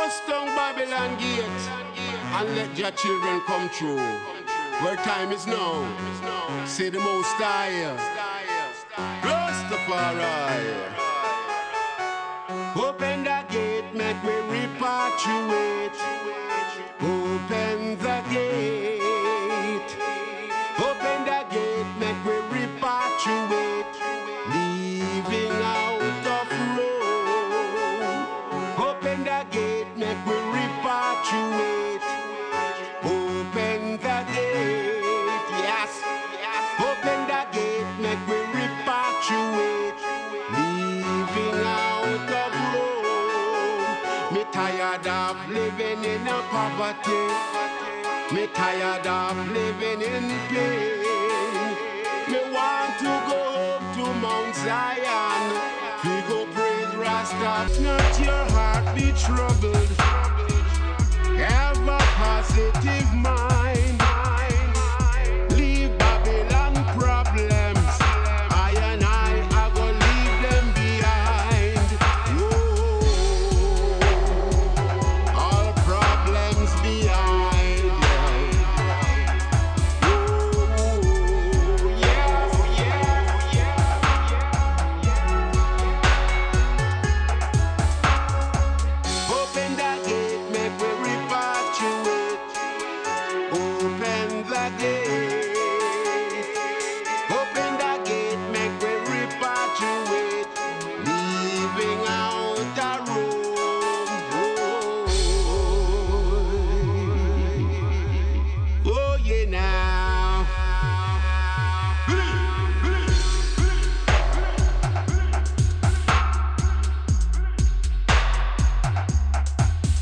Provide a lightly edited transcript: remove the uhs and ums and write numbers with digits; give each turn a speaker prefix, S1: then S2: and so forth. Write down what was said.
S1: Bust down Babylon gate and let your children come true. Where time is now, say the Most High, Rastafari. Open the gate, make me repatriate. Open the gate. Open the gate, make me repatriate. Leaving out of Rome. Open the gate, make me repatriate. Open the gate, yes. Open the gate, make me repatriate. Leaving out of Rome. Me tired of living in a poverty. Me tired of living in pain. Me want to go home to Mount Zion. We go praise Rasta. Not your heart be troubled. Yeah.